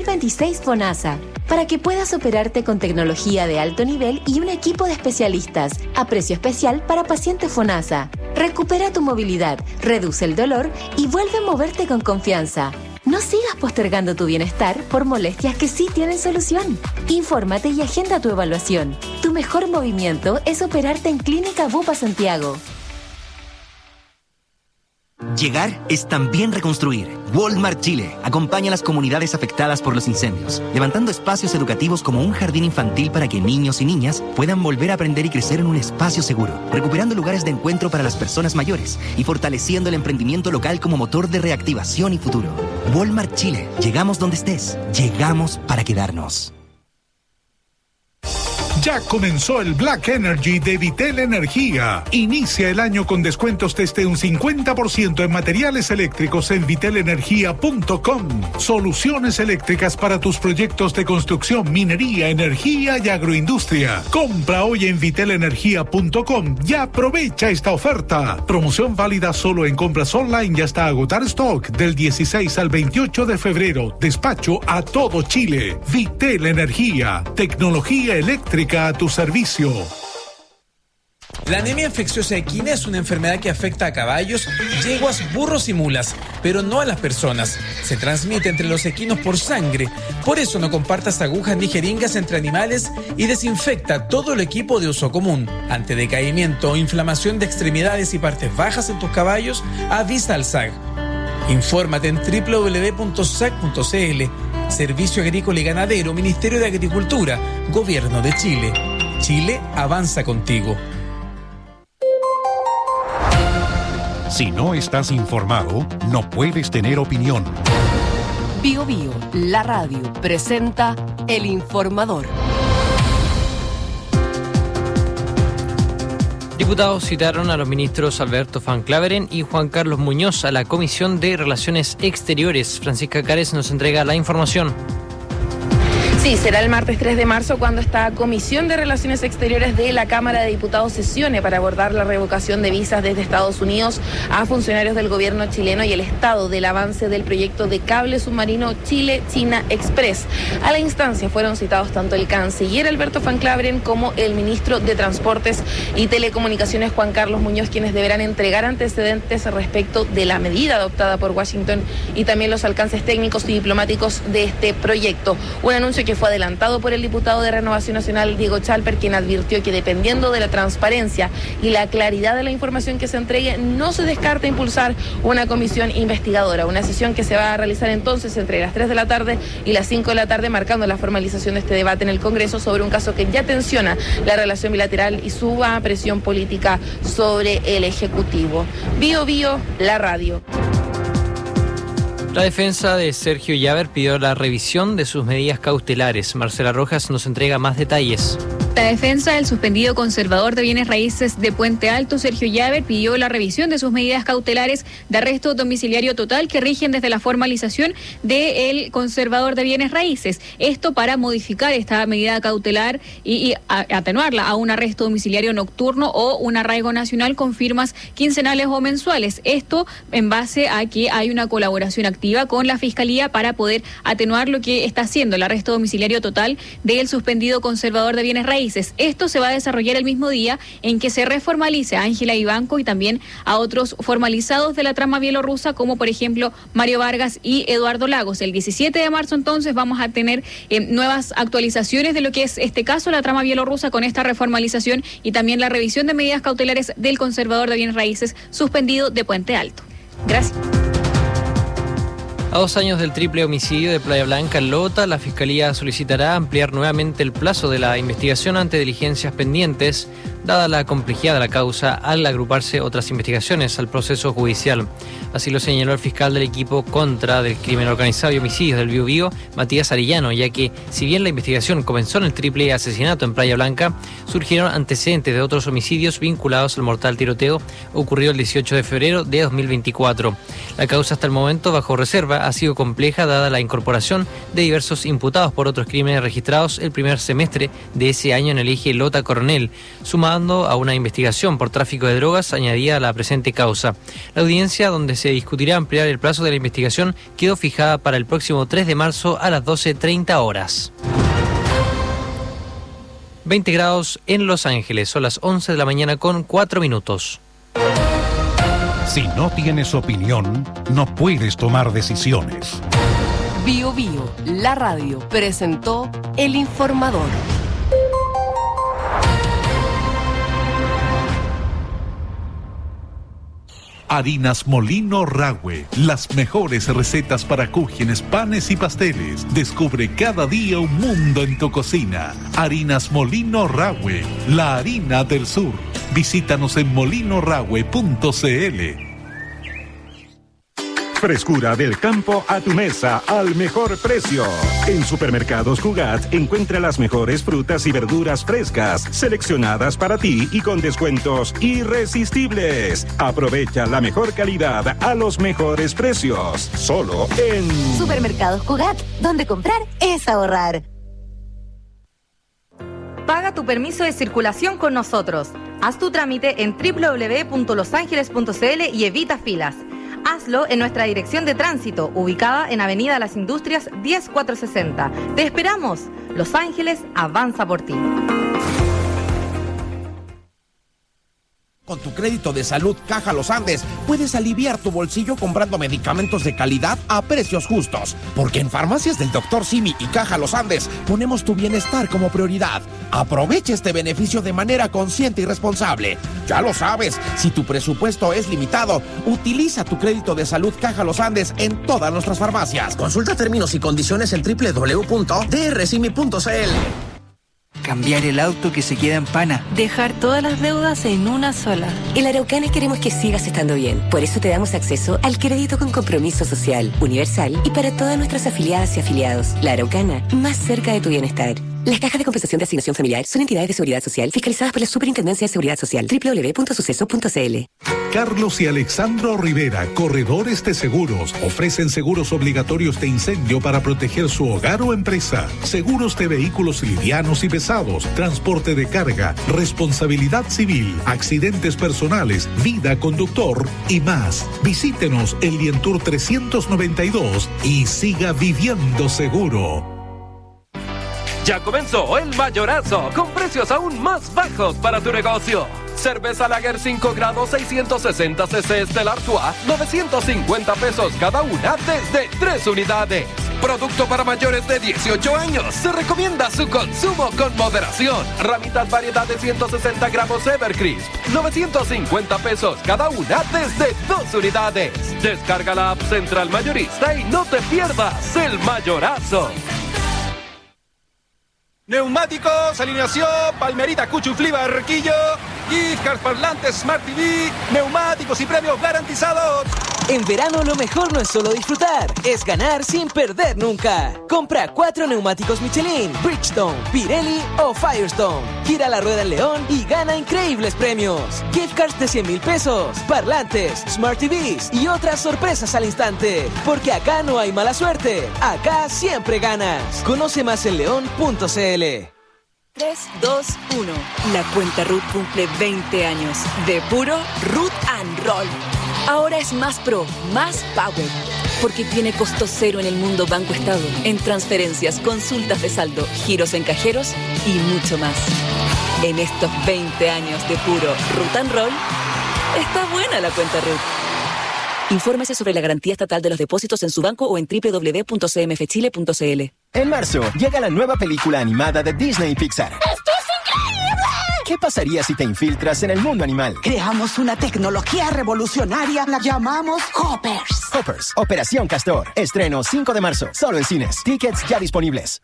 2026 FONASA, para que puedas operarte con tecnología de alto nivel y un equipo de especialistas a precio especial para pacientes FONASA. Recupera tu movilidad, reduce el dolor y vuelve a moverte con confianza. No sigas postergando tu bienestar por molestias que sí tienen solución. Infórmate y agenda tu evaluación. Tu mejor movimiento es operarte en Clínica Bupa Santiago. Llegar es también reconstruir. Walmart Chile acompaña a las comunidades afectadas por los incendios, levantando espacios educativos como un jardín infantil para que niños y niñas puedan volver a aprender y crecer en un espacio seguro, recuperando lugares de encuentro para las personas mayores y fortaleciendo el emprendimiento local como motor de reactivación y futuro. Walmart Chile. Llegamos donde estés. Llegamos para quedarnos. Ya comenzó el Black Energy de Vitel Energía. Inicia el año con descuentos desde un 50% en materiales eléctricos en vitelenergia.com. Soluciones eléctricas para tus proyectos de construcción, minería, energía y agroindustria. Compra hoy en vitelenergia.com y aprovecha esta oferta. Promoción válida solo en compras online y hasta agotar stock del 16 al 28 de febrero. Despacho a todo Chile. Vitel Energía. Tecnología eléctrica a tu servicio. La anemia infecciosa equina es una enfermedad que afecta a caballos, yeguas, burros y mulas, pero no a las personas. Se transmite entre los equinos por sangre. Por eso no compartas agujas ni jeringas entre animales y desinfecta todo el equipo de uso común. Ante decaimiento o inflamación de extremidades y partes bajas en tus caballos, avisa al SAG. Infórmate en www.sag.cl. Servicio Agrícola y Ganadero, Ministerio de Agricultura, Gobierno de Chile. Chile avanza contigo. Si no estás informado, no puedes tener opinión. Bio Bio, la radio, presenta El Informador. Diputados citaron a los ministros Alberto Van Klaveren y Juan Carlos Muñoz a la Comisión de Relaciones Exteriores. Francisca Cares nos entrega la información. Sí, será el martes 3 de marzo cuando esta Comisión de Relaciones Exteriores de la Cámara de Diputados sesione para abordar la revocación de visas desde Estados Unidos a funcionarios del gobierno chileno y el estado del avance del proyecto de cable submarino Chile-China Express. A la instancia fueron citados tanto el canciller Alberto Van Klaveren como el ministro de Transportes y Telecomunicaciones Juan Carlos Muñoz, quienes deberán entregar antecedentes respecto de la medida adoptada por Washington y también los alcances técnicos y diplomáticos de este proyecto. Un anuncio que fue adelantado por el diputado de Renovación Nacional, Diego Chalper, quien advirtió que dependiendo de la transparencia y la claridad de la información que se entregue, no se descarta impulsar una comisión investigadora, una sesión que se va a realizar entonces entre las 3 de la tarde y las 5 de la tarde, marcando la formalización de este debate en el Congreso sobre un caso que ya tensiona la relación bilateral y suba presión política sobre el Ejecutivo. Bio Bio, la radio. La defensa de Sergio Llaver pidió la revisión de sus medidas cautelares. Marcela Rojas nos entrega más detalles. La defensa del suspendido conservador de bienes raíces de Puente Alto, Sergio Llaver, pidió la revisión de sus medidas cautelares de arresto domiciliario total que rigen desde la formalización del conservador de bienes raíces. Esto para modificar esta medida cautelar y atenuarla a un arresto domiciliario nocturno o un arraigo nacional con firmas quincenales o mensuales. Esto en base a que hay una colaboración activa con la Fiscalía para poder atenuar lo que está haciendo el arresto domiciliario total del suspendido conservador de bienes raíces. Esto se va a desarrollar el mismo día en que se reformalice a Ángela Ibanco y también a otros formalizados de la trama bielorrusa, como por ejemplo Mario Vargas y Eduardo Lagos. El 17 de marzo entonces vamos a tener nuevas actualizaciones de lo que es este caso, la trama bielorrusa, con esta reformalización y también la revisión de medidas cautelares del conservador de bienes raíces suspendido de Puente Alto. Gracias. A 2 años del triple homicidio de Playa Blanca en Lota, la Fiscalía solicitará ampliar nuevamente el plazo de la investigación ante diligencias pendientes, dada la complejidad de la causa al agruparse otras investigaciones al proceso judicial. Así lo señaló el fiscal del equipo contra del crimen organizado y homicidios del Bio Bio, Matías Arellano, ya que si bien la investigación comenzó en el triple asesinato en Playa Blanca, surgieron antecedentes de otros homicidios vinculados al mortal tiroteo ocurrido el 18 de febrero de 2024. La causa hasta el momento bajo reserva prueba ha sido compleja dada la incorporación de diversos imputados por otros crímenes registrados el primer semestre de ese año en el eje Lota-Coronel, sumando a una investigación por tráfico de drogas añadida a la presente causa. La audiencia, donde se discutirá ampliar el plazo de la investigación, quedó fijada para el próximo 3 de marzo a las 12:30 horas. 20 grados en Los Ángeles, son las 11 de la mañana con 4 minutos. Si no tienes opinión, no puedes tomar decisiones. Bio Bio, la radio, presentó El Informador. Harinas Molino Rahue, las mejores recetas para cúgenes, panes y pasteles. Descubre cada día un mundo en tu cocina. Harinas Molino Rahue, la harina del sur. Visítanos en molinorahue.cl. Frescura del campo a tu mesa al mejor precio. En Supermercados Cugat encuentra las mejores frutas y verduras frescas, seleccionadas para ti y con descuentos irresistibles. Aprovecha la mejor calidad a los mejores precios. Solo en Supermercados Cugat, donde comprar es ahorrar. Paga tu permiso de circulación con nosotros. Haz tu trámite en www.losangeles.cl y evita filas. Hazlo en nuestra dirección de tránsito, ubicada en Avenida Las Industrias 10460. ¡Te esperamos! Los Ángeles avanza por ti. Con tu crédito de salud Caja Los Andes, puedes aliviar tu bolsillo comprando medicamentos de calidad a precios justos. Porque en Farmacias del Dr. Simi y Caja Los Andes ponemos tu bienestar como prioridad. Aprovecha este beneficio de manera consciente y responsable. Ya lo sabes, si tu presupuesto es limitado, utiliza tu crédito de salud Caja Los Andes en todas nuestras farmacias. Consulta términos y condiciones en www.drcimi.cl. Cambiar el auto que se queda en pana. Dejar todas las deudas en una sola. En la Araucana queremos que sigas estando bien. Por eso te damos acceso al crédito con compromiso social, universal y para todas nuestras afiliadas y afiliados. La Araucana, más cerca de tu bienestar. Las cajas de compensación de asignación familiar son entidades de seguridad social fiscalizadas por la Superintendencia de Seguridad Social. www.suceso.cl. Carlos y Alexandro Rivera, corredores de seguros, ofrecen seguros obligatorios de incendio para proteger su hogar o empresa, seguros de vehículos livianos y pesados, transporte de carga, responsabilidad civil, accidentes personales, vida conductor y más. Visítenos en Lientour 392 y siga viviendo seguro. Ya comenzó el mayorazo, con precios aún más bajos para tu negocio. Cerveza Lager 5 grados 660 cc Stella Artois, 950 pesos cada una desde 3 unidades. Producto para mayores de 18 años. Se recomienda su consumo con moderación. Ramitas variedad de 160 gramos Evercrisp, 950 pesos cada una desde 2 unidades. Descarga la app Central Mayorista y no te pierdas el mayorazo. Neumáticos, alineación, Palmerita, Cuchuflí, Barquillo, gift cards, parlantes, Smart TV, neumáticos y premios garantizados. En verano lo mejor no es solo disfrutar, es ganar sin perder nunca. Compra 4 neumáticos Michelin, Bridgestone, Pirelli o Firestone. Gira la rueda en León y gana increíbles premios. Gift cards de 100,000 pesos, parlantes, Smart TVs y otras sorpresas al instante. Porque acá no hay mala suerte, acá siempre ganas. Conoce más en león.cl. 3, 2, 1. La cuenta RUT cumple 20 años de puro Root and Roll. Ahora es más pro, más power, porque tiene costo cero en el mundo Banco Estado, en transferencias, consultas de saldo, giros en cajeros y mucho más. En estos 20 años de puro Root and Roll, está buena la cuenta RUT. Infórmese sobre la garantía estatal de los depósitos en su banco o en www.cmfchile.cl. En marzo, llega la nueva película animada de Disney y Pixar. ¡Esto es increíble! ¿Qué pasaría si te infiltras en el mundo animal? Creamos una tecnología revolucionaria, la llamamos Hoppers. Hoppers, Operación Castor. Estreno 5 de marzo, solo en cines. Tickets ya disponibles.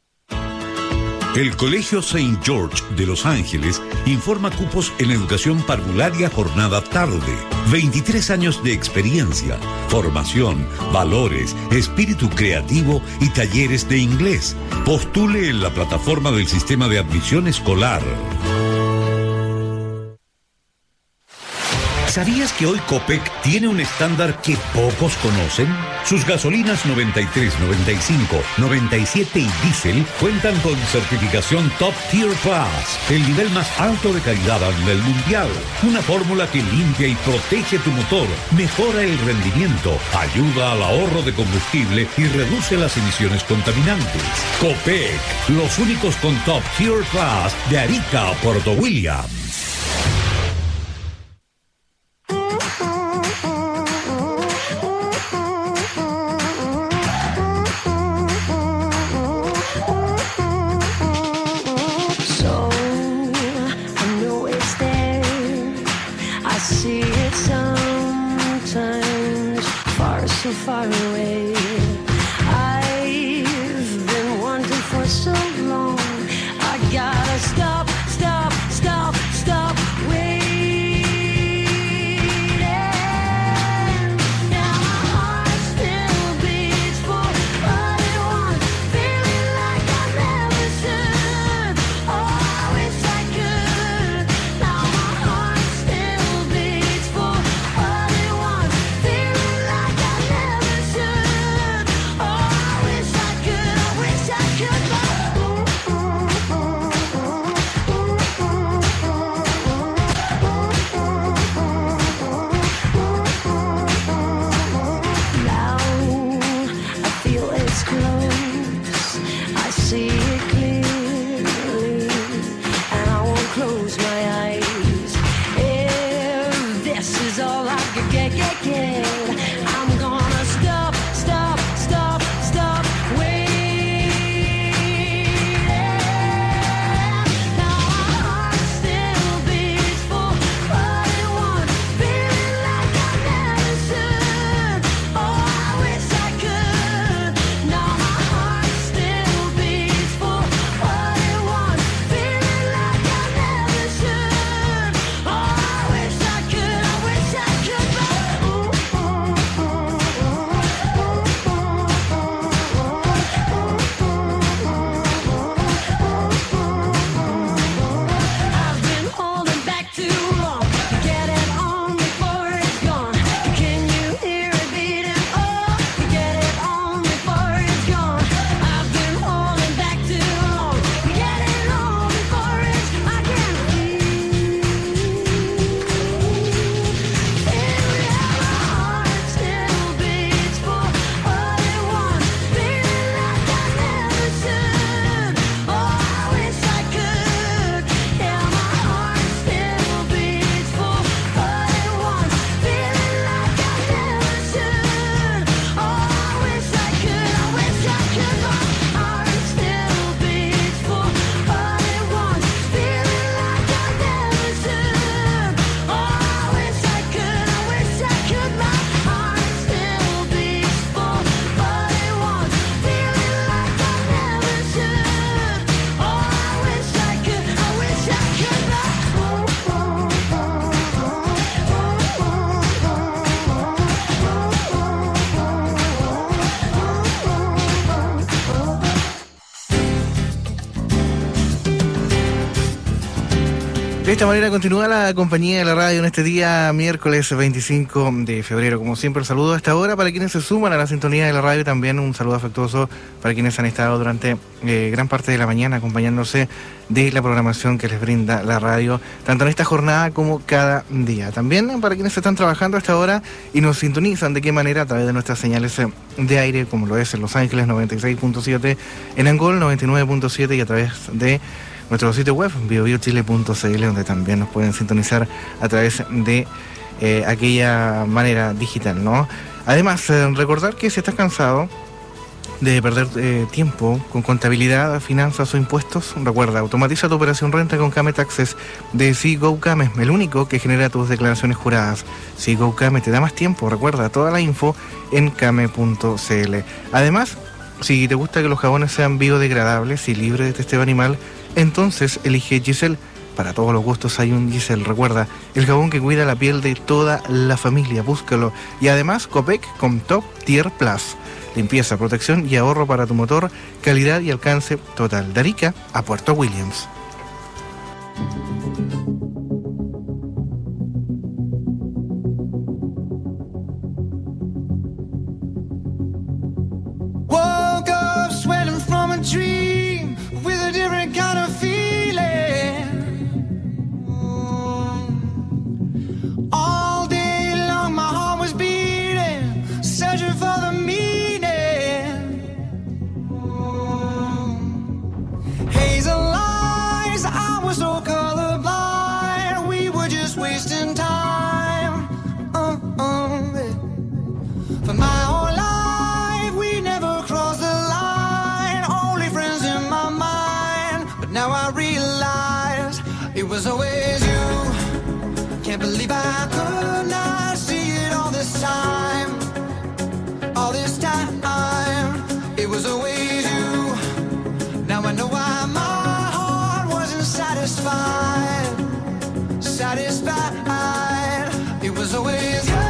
El Colegio St. George de Los Ángeles informa cupos en educación parvularia jornada tarde. 23 años de experiencia, formación, valores, espíritu creativo y talleres de inglés. Postule en la plataforma del Sistema de Admisión Escolar. ¿Sabías que hoy Copec tiene un estándar que pocos conocen? Sus gasolinas 93, 95, 97 y diésel cuentan con certificación Top Tier Plus, el nivel más alto de calidad a nivel mundial. Una fórmula que limpia y protege tu motor, mejora el rendimiento, ayuda al ahorro de combustible y reduce las emisiones contaminantes. Copec, los únicos con Top Tier Plus de Arica a Puerto Williams. Far away, I've been wanting for so long. I gotta stop, stop, stop, stop waiting. Now my heart still beats for what it wants, feeling like I never should. Oh, I wish I could. Now my heart still beats for what it wants, feeling like I never should. Oh, I wish I could, I wish I could. Now I feel it's close, I see it clearly, and I won't close my eyes. If this is all I could get, I'm gonna stop, stop, stop, stop waiting. Now my heart still beats for what it wants, feeling like I never should. Oh, I wish I could. Now my heart still beats for what it wants, feeling like I never should. Oh, I wish I could, I wish I could. I've been holding back too long to get it on before it's gone. Can you hear it beating? Oh, to get it on before it's gone. I've been holding back too long to get it on before it's. I can feel my heart still beats for what it wants, feeling like I never should. Oh, I wish I could. Yeah, my heart still beats for what it wants, feeling like I never should. Oh, I wish I could, I wish I could. My heart still beats for what it wants, feeling like I never should. Oh, I wish I could, I wish I could. My heart still beats for what it wants, feeling like I never should. Oh, I wish I could, I wish I could. De esta manera continúa la compañía de la radio en este día miércoles 25 de febrero. Como siempre, el saludo a esta hora para quienes se suman a la sintonía de la radio. También un saludo afectuoso para quienes han estado durante gran parte de la mañana acompañándose de la programación que les brinda la radio, tanto en esta jornada como cada día. También para quienes están trabajando a esta hora y nos sintonizan de qué manera a través de nuestras señales de aire, como lo es en Los Ángeles 96.7, en Angol 99.7 y a través de nuestro sitio web biobiochile.cl, donde también nos pueden sintonizar a través de aquella manera digital, ¿no? Además, recordar que si estás cansado de perder tiempo con contabilidad, finanzas o impuestos, recuerda, automatiza tu operación renta con Kame Taxes de Seago Kame, el único que genera tus declaraciones juradas. Seago Kame te da más tiempo, recuerda, toda la info en kame.cl. Además, si te gusta que los jabones sean biodegradables y libres de testeo animal, entonces elige Giselle. Para todos los gustos hay un Giselle. Recuerda, el jabón que cuida la piel de toda la familia. Búscalo. Y además, Copec con Top Tier Plus. Limpieza, protección y ahorro para tu motor. Calidad y alcance total. De Arica a Puerto Williams. It was always you. Can't believe I could not see it all this time. All this time. It was always you. Now I know why my heart wasn't satisfied. Satisfied. It was always you.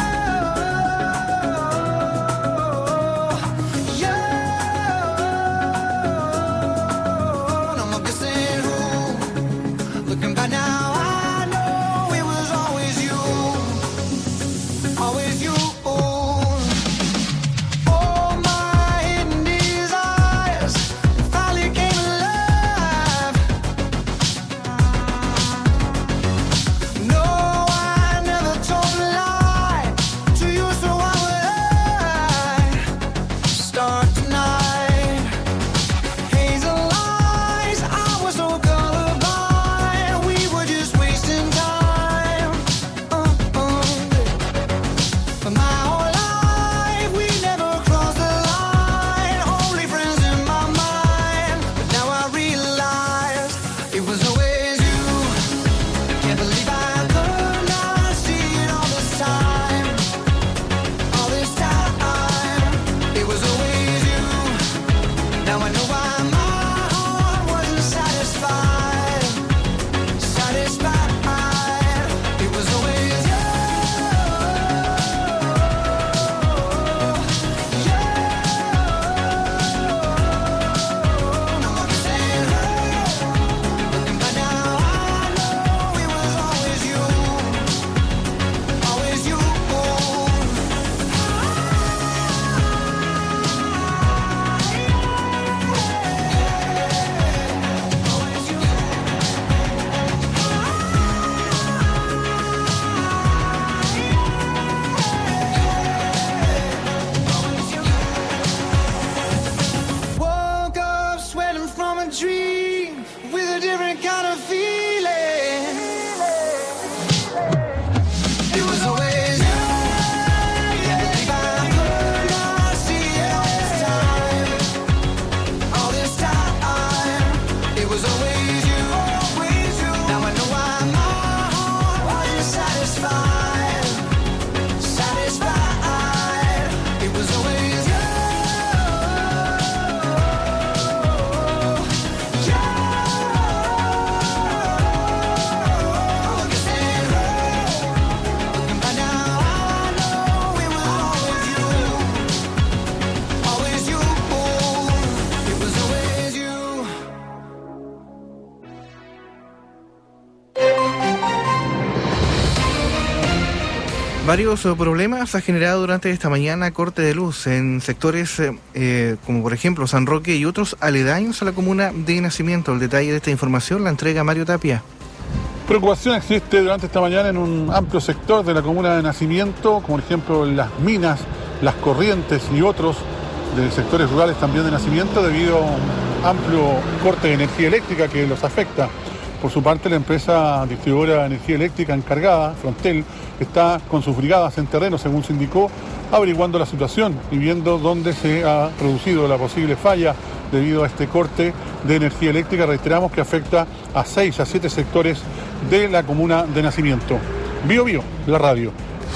Varios problemas ha generado durante esta mañana corte de luz en sectores como por ejemplo San Roque y otros aledaños a la comuna de Nacimiento. El detalle de esta información la entrega Mario Tapia. Preocupación existe durante esta mañana en un amplio sector de la comuna de Nacimiento, como por ejemplo las Minas, Las Corrientes y otros de sectores rurales también de Nacimiento, debido a un amplio corte de energía eléctrica que los afecta. Por su parte, la empresa distribuidora de energía eléctrica encargada, Frontel, está con sus brigadas en terreno, según se indicó, averiguando la situación y viendo dónde se ha producido la posible falla debido a este corte de energía eléctrica. Reiteramos que afecta a 6 a 7 sectores de la comuna de Nacimiento. Bio Bio, la radio.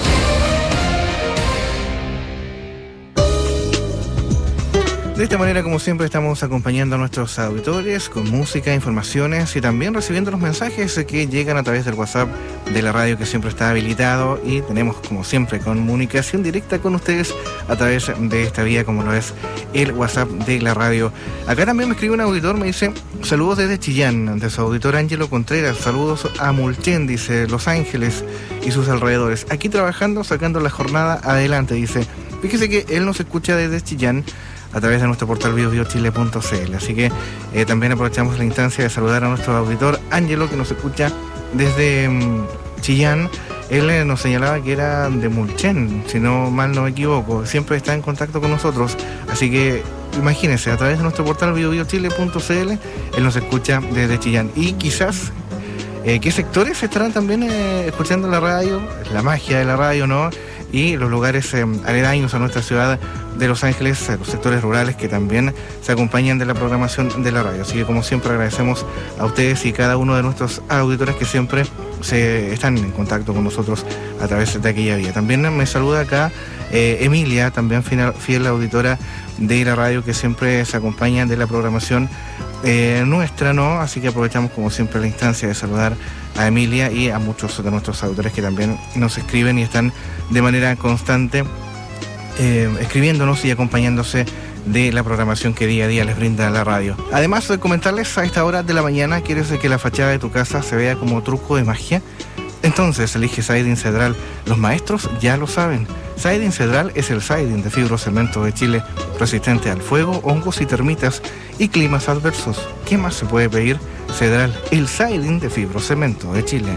De esta manera, como siempre, estamos acompañando a nuestros auditores con música, informaciones y también recibiendo los mensajes que llegan a través del WhatsApp de la radio, que siempre está habilitado, y tenemos, como siempre, comunicación directa con ustedes a través de esta vía, como lo es el WhatsApp de la radio. Acá también me escribe un auditor, me dice: saludos desde Chillán, de su auditor Ángelo Contreras, saludos a Mulchen, dice, Los Ángeles y sus alrededores, aquí trabajando, sacando la jornada adelante, dice. Fíjese que él nos escucha desde Chillán a través de nuestro portal biobiochile.cl. Así que también aprovechamos la instancia de saludar a nuestro auditor Ángelo, que nos escucha desde Chillán. Él nos señalaba que era de Mulchen, si no mal no me equivoco. Siempre está en contacto con nosotros. Así que imagínense, a través de nuestro portal biobiochile.cl, él nos escucha desde Chillán. Y quizás, ¿qué sectores estarán también escuchando la radio? La magia de la radio, ¿no? y los lugares aledaños a nuestra ciudad de Los Ángeles, los sectores rurales que también se acompañan de la programación de la radio. Así que como siempre agradecemos a ustedes y cada uno de nuestros auditores que siempre se están en contacto con nosotros a través de aquella vía. También me saluda acá Emilia, también fiel auditora de la radio, que siempre se acompaña de la programación nuestra, ¿no? Así que aprovechamos como siempre la instancia de saludar a Emilia y a muchos de nuestros autores que también nos escriben y están de manera constante escribiéndonos y acompañándose de la programación que día a día les brinda la radio. Además de comentarles, a esta hora de la mañana, ¿quieres que la fachada de tu casa se vea como truco de magia? Entonces elige Siding Cedral. Los maestros ya lo saben. Siding Cedral es el siding de fibrocemento de Chile, resistente al fuego, hongos y termitas y climas adversos. ¿Qué más se puede pedir? Cedral, el siding de fibrocemento de Chile.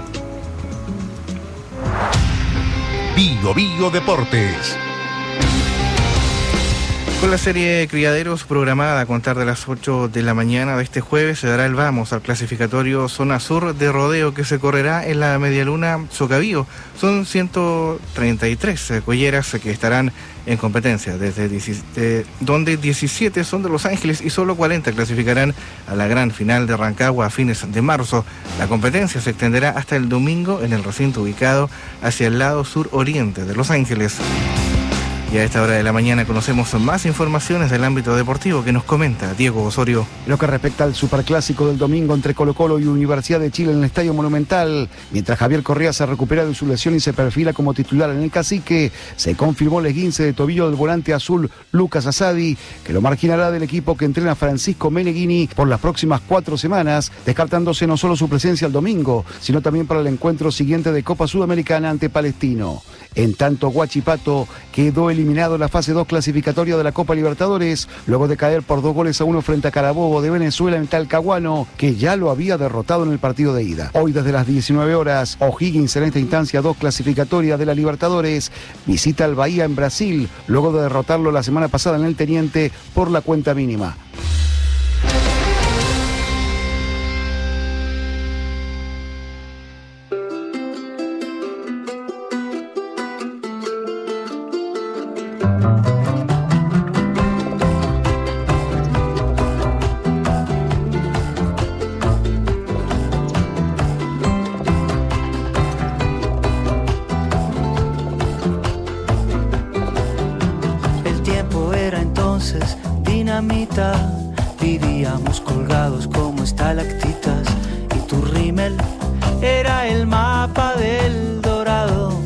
Bio Bio Deportes. Con la serie Criaderos programada a contar de las 8 de la mañana de este jueves, se dará el vamos al clasificatorio Zona Sur de rodeo que se correrá en la Medialuna Socavío. Son 133 colleras que estarán en competencia, donde 17 son de Los Ángeles y solo 40 clasificarán a la gran final de Rancagua a fines de marzo. La competencia se extenderá hasta el domingo en el recinto ubicado hacia el lado sur-oriente de Los Ángeles. Y a esta hora de la mañana conocemos más informaciones del ámbito deportivo que nos comenta Diego Osorio. Lo que respecta al superclásico del domingo entre Colo-Colo y Universidad de Chile en el Estadio Monumental, mientras Javier Correa se recupera de su lesión y se perfila como titular en el Cacique, se confirmó el esguince de tobillo del volante azul Lucas Asadi, que lo marginará del equipo que entrena Francisco Meneghini por las próximas 4 semanas, descartándose no solo su presencia el domingo, sino también para el encuentro siguiente de Copa Sudamericana ante Palestino. En tanto, Huachipato quedó eliminado en la fase 2 clasificatoria de la Copa Libertadores, luego de caer por 2-1 frente a Carabobo de Venezuela en Talcahuano, que ya lo había derrotado en el partido de ida. Hoy desde las 19 horas, O'Higgins en esta instancia 2 clasificatoria de la Libertadores visita al Bahía en Brasil, luego de derrotarlo la semana pasada en el Teniente por la cuenta mínima. Vivíamos colgados como estalactitas y tu rímel era el mapa del Dorado.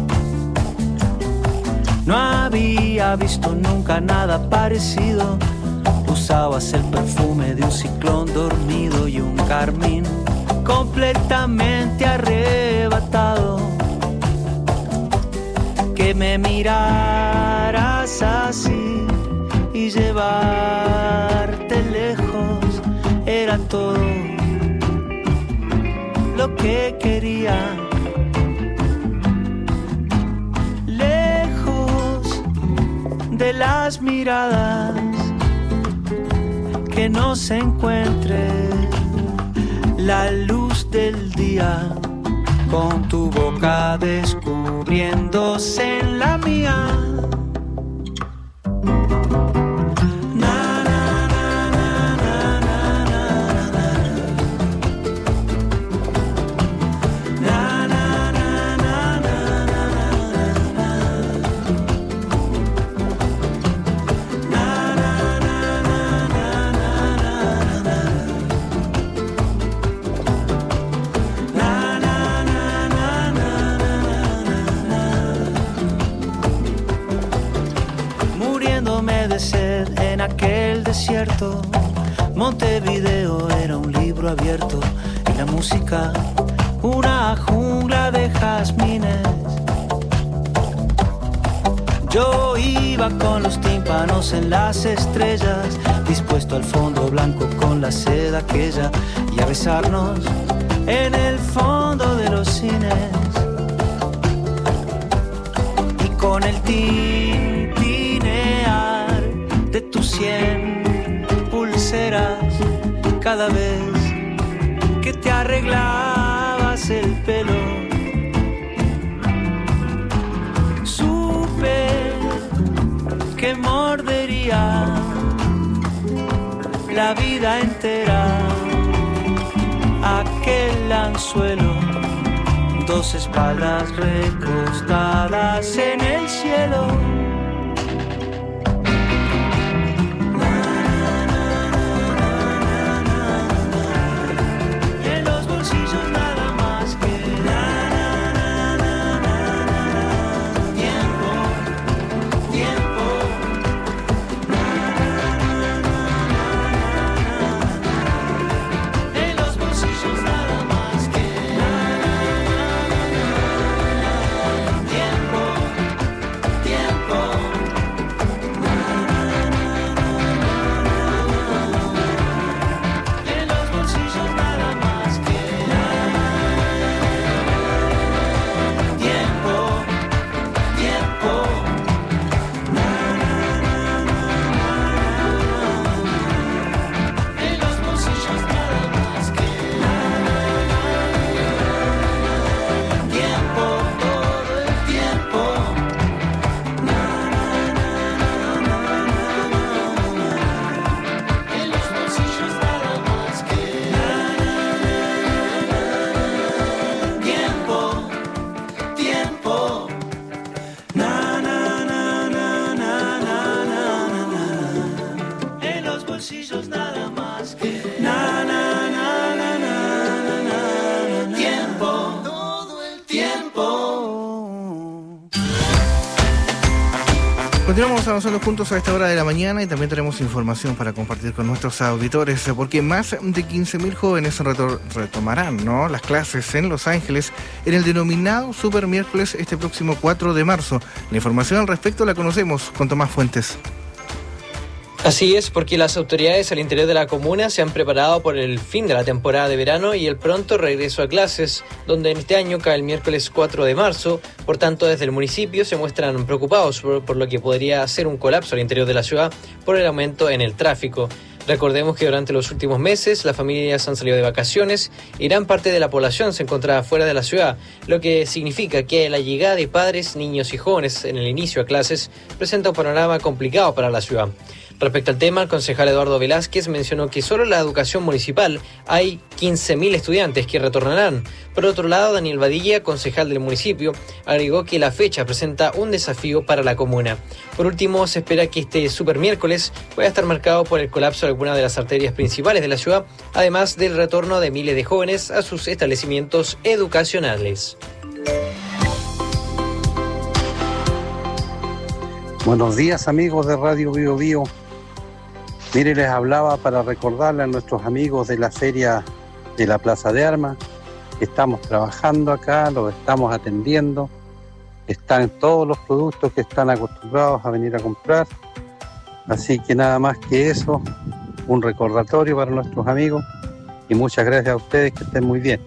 No había visto nunca nada parecido. Usabas el perfume de un ciclón dormido y un carmín completamente arrebatado. Que me miraras así y llevarte lejos era todo lo que quería. Lejos de las miradas, que no se encuentre la luz del día, con tu boca descubriéndose en la mía. Montevideo era un libro abierto y la música una jungla de jazmines. Yo iba con los tímpanos en las estrellas, dispuesto al fondo blanco con la seda aquella, y a besarnos en el fondo de los cines. Y con el tintinear de tus 100 pulseras cada vez que te arreglabas el pelo. que mordería la vida entera. Aquel anzuelo, dos espaldas recostadas en el cielo. En los bolsillos nada más que tiempo, tiempo. En los bolsillos nada más que tiempo, tiempo. En los bolsillos nada más que tiempo, tiempo. En los bolsillos nada más que tiempo, todo el tiempo. En los bolsillos nada más que tiempo, tiempo. En los bolsillos nada más que tiempo, todo el tiempo. Continuamos avanzando juntos a esta hora de la mañana y también tenemos información para compartir con nuestros auditores, porque más de 15.000 jóvenes retomarán, ¿no?, las clases en Los Ángeles en el denominado Super Miércoles este próximo 4 de marzo. La información al respecto la conocemos con Tomás Fuentes. Así es, porque las autoridades al interior de la comuna se han preparado por el fin de la temporada de verano y el pronto regreso a clases, donde en este año cae el miércoles 4 de marzo. Por tanto, desde el municipio se muestran preocupados por lo que podría ser un colapso al interior de la ciudad por el aumento en el tráfico. Recordemos que durante los últimos meses las familias han salido de vacaciones y gran parte de la población se encontraba fuera de la ciudad, lo que significa que la llegada de padres, niños y jóvenes en el inicio a clases presenta un panorama complicado para la ciudad. Respecto al tema, el concejal Eduardo Velázquez mencionó que solo en la educación municipal hay 15.000 estudiantes que retornarán. Por otro lado, Daniel Badilla, concejal del municipio, agregó que la fecha presenta un desafío para la comuna. Por último, se espera que este super miércoles pueda estar marcado por el colapso de algunas de las arterias principales de la ciudad, además del retorno de miles de jóvenes a sus establecimientos educacionales. Buenos días, amigos de Radio Bio Bio. Mire, les hablaba para recordarle a nuestros amigos de la feria de la Plaza de Armas que estamos trabajando acá, los estamos atendiendo, están todos los productos que están acostumbrados a venir a comprar, así que nada más que eso, un recordatorio para nuestros amigos y muchas gracias a ustedes, que estén muy bien.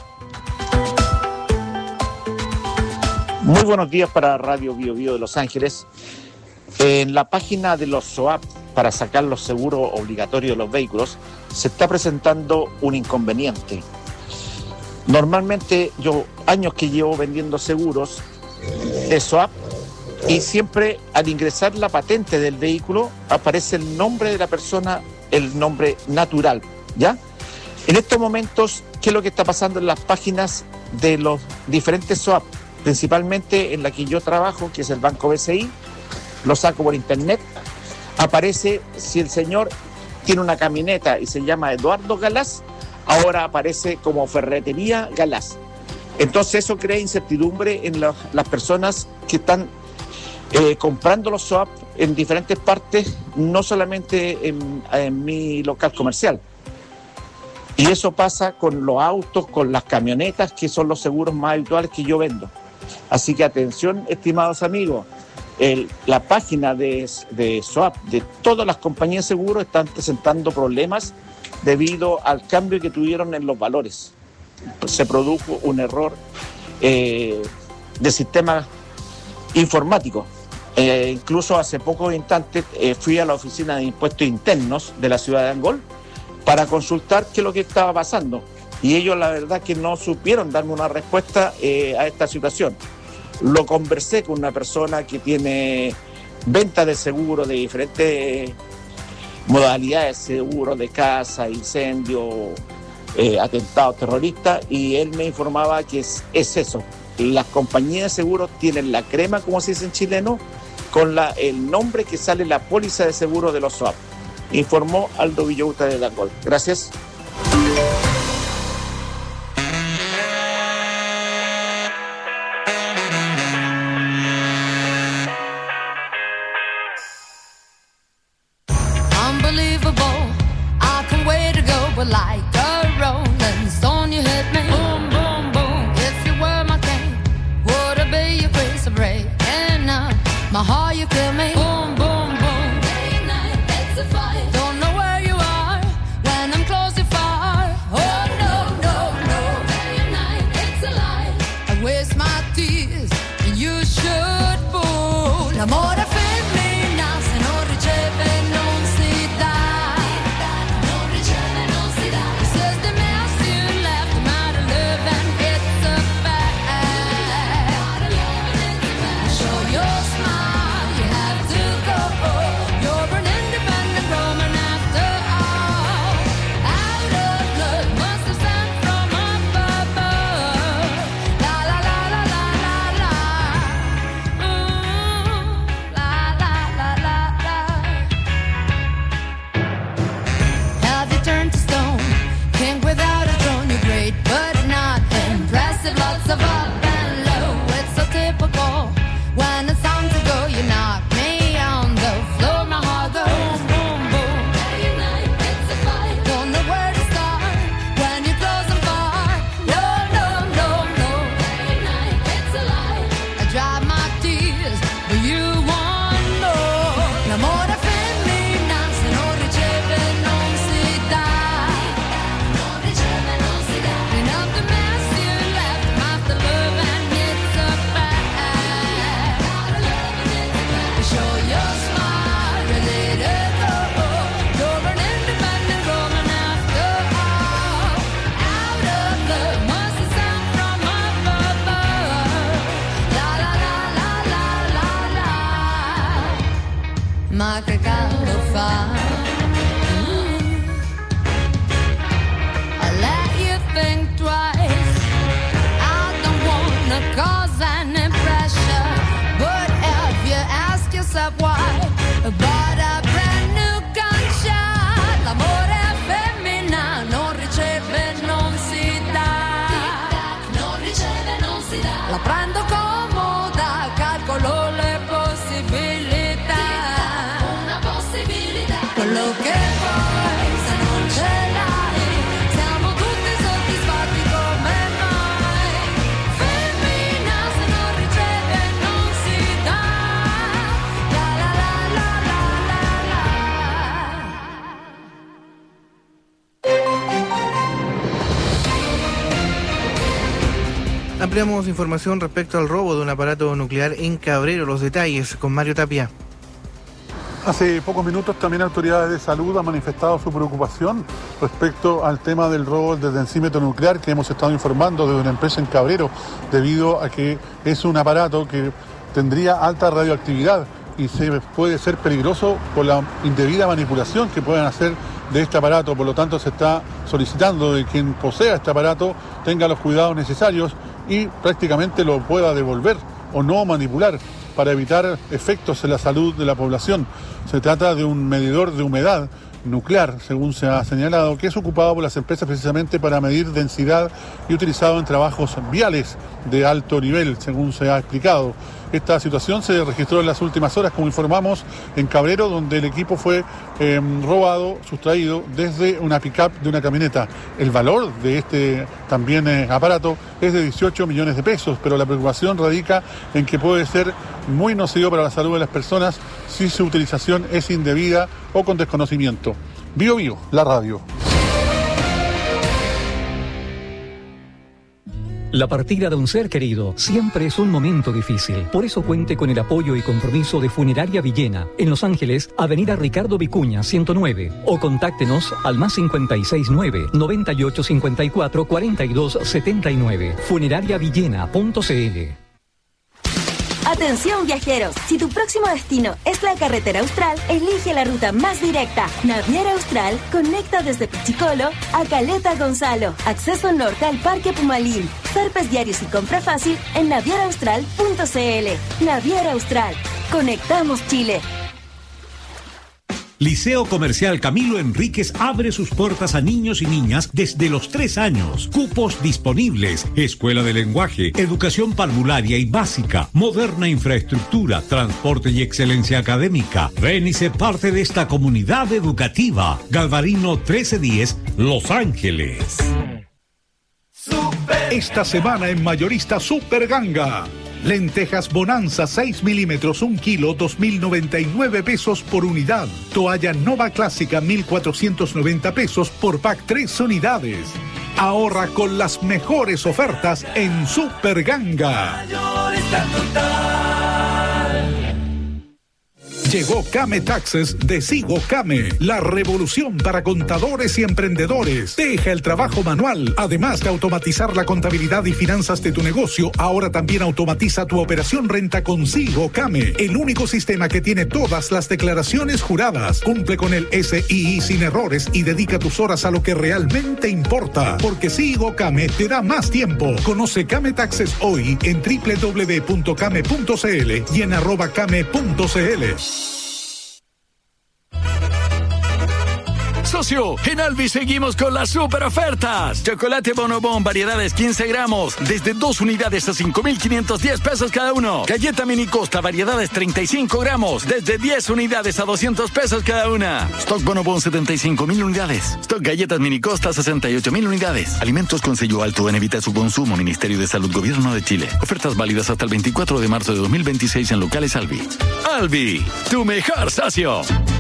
Muy buenos días para Radio Bio Bio de Los Ángeles. En la página de los SOAP para sacar los seguros obligatorios de los vehículos se está presentando un inconveniente. Normalmente yo años que llevo vendiendo seguros de SOAP y siempre al ingresar la patente del vehículo aparece el nombre de la persona, el nombre natural, ¿ya? En estos momentos, ¿qué es lo que está pasando en las páginas de los diferentes SOAP? Principalmente en la que yo trabajo, que es el Banco BCI, lo saco por internet, aparece si el señor tiene una camioneta y se llama Eduardo Galás, ahora aparece como Ferretería Galás. Entonces eso crea incertidumbre en las personas que están comprando los SOAP en diferentes partes, no solamente en mi local comercial. Y eso pasa con los autos, con las camionetas, que son los seguros más habituales que yo vendo. Así que atención, estimados amigos, la página de SOAP de todas las compañías de seguros están presentando problemas debido al cambio que tuvieron en los valores. Se produjo un error de sistema informático. Incluso hace pocos instantes fui a la oficina de impuestos internos de la ciudad de Angol para consultar qué es lo que estaba pasando. Y ellos la verdad que no supieron darme una respuesta a esta situación. Lo conversé con una persona que tiene venta de seguro de diferentes modalidades, seguro de casa, incendio, atentados terroristas, y él me informaba que es eso. Las compañías de seguros tienen la crema, como se dice en chileno, con el nombre que sale en la póliza de seguro de los SOAP. Informó Aldo Villauta de Dangol. Gracias. Unbelievable, I can wait to go, but like a rolling stone you hit me. Boom, boom, boom. If you were my king, would I be your grace of break? And my heart you kill me. Boom, boom, boom. Day and night, it's a fight. Don't know where you are when I'm close, you're far. Oh no, no, no. Day and night, it's a lie. I waste my tears, and you should fool. L'amore femmina se non riceve non si dà. Non riceve non si dà. This is the mess you left. I'm out of love and it's a fact. Out of love and it's a fact. Show your smile, you have to go. You're an independent woman after all. Out of love must have sent from up above. La la la la la la la. La la la la la. Have you turned to stone? King without a throne, you're great but not impressive. Lots of up and low, it's so typical. When it's time to go, you knock me on the floor. My heart goes boom, boom, boom. Day and night, it's a fight. Don't know where to start when you're close and far. No, no, no, no. Day and night, it's a lie. I dry my tears, but you want more. L'amore femmina se non riceve non si dà. Non riceve non si dà. Clean up the mess you left, I'm after love and it's a fact. Out of love and it's a fact. Show your smile, ready to go. You're an independent woman after all. Out of love must have sent from up above. La la la la la la la. Ma che caldo fa. I let you think twice. I don't wanna cause any pressure, but if you ask yourself why, bought a brand new gunshot. L'amore femmina non riceve non si dà. Non riceve non si dà. La prendo comoda, calcolo le possibilità. Una possibilità. Quello che vuoi se non ce l'hai. Siamo tutti soddisfatti come mai. Femmina se non riceve non si dà. La la la la la la la. Ampliamos información respecto al robo de un aparato nuclear en Cabrero. Los detalles con Mario Tapia. Hace pocos minutos también autoridades de salud han manifestado su preocupación respecto al tema del robo del densímetro nuclear que hemos estado informando de una empresa en Cabrero, debido a que es un aparato que tendría alta radioactividad y puede ser peligroso por la indebida manipulación que puedan hacer de este aparato. Por lo tanto, se está solicitando de quien posea este aparato tenga los cuidados necesarios y prácticamente lo pueda devolver o no manipular para evitar efectos en la salud de la población. Se trata de un medidor de humedad nuclear, según se ha señalado, que es ocupado por las empresas precisamente para medir densidad y utilizado en trabajos viales de alto nivel, según se ha explicado. Esta situación se registró en las últimas horas, como informamos, en Cabrero, donde el equipo fue robado, sustraído desde una pick-up de una camioneta. El valor de este también aparato es de 18 millones de pesos, pero la preocupación radica en que puede ser muy nocivo para la salud de las personas si su utilización es indebida o con desconocimiento. Bio Bio, la radio. La partida de un ser querido siempre es un momento difícil. Por eso cuente con el apoyo y compromiso de Funeraria Villena, en Los Ángeles, Avenida Ricardo Vicuña, 109. O contáctenos al +569 9854 4279. Funerariavillena.cl. Atención viajeros, si tu próximo destino es la carretera austral, elige la ruta más directa. Naviera Austral conecta desde Pichicolo a Caleta Gonzalo. Acceso norte al Parque Pumalín. Zarpes diarios y compra fácil en navieraaustral.cl. Naviera Austral. Conectamos Chile. Liceo Comercial Camilo Enríquez abre sus puertas a niños y niñas desde los 3 años. Cupos disponibles. Escuela de lenguaje, educación parvularia y básica, moderna infraestructura, transporte y excelencia académica. Ven y sé parte de esta comunidad educativa. Galvarino 1310, Los Ángeles. Esta semana en Mayorista Super Ganga. Lentejas Bonanza 6 milímetros 1 kilo, 2.099 pesos por unidad. Toalla Nova Clásica 1.490 pesos por pack 3 unidades. Ahorra con las mejores ofertas en Super Ganga. Llegó Kame Taxes de Sigo Kame, la revolución para contadores y emprendedores. Deja el trabajo manual. Además de automatizar la contabilidad y finanzas de tu negocio, ahora también automatiza tu operación renta con Sigo Kame, el único sistema que tiene todas las declaraciones juradas. Cumple con el SII sin errores y dedica tus horas a lo que realmente importa. Porque Sigo Kame te da más tiempo. Conoce Kame Taxes hoy en www.kame.cl y en @kame.cl. Socio, en Albi seguimos con las super ofertas. Chocolate Bonobón, variedades 15 gramos, desde 2 unidades a 5.510 pesos cada uno. Galleta Mini Costa, variedades 35 gramos, desde 10 unidades a 200 pesos cada una. Stock Bonobón, 75.000 unidades. Stock Galletas Mini Costa, 68.000 unidades. Alimentos con sello alto en evita su consumo. Ministerio de Salud, Gobierno de Chile. Ofertas válidas hasta el 24 de marzo de 2026 en locales Albi. Albi, tu mejor socio.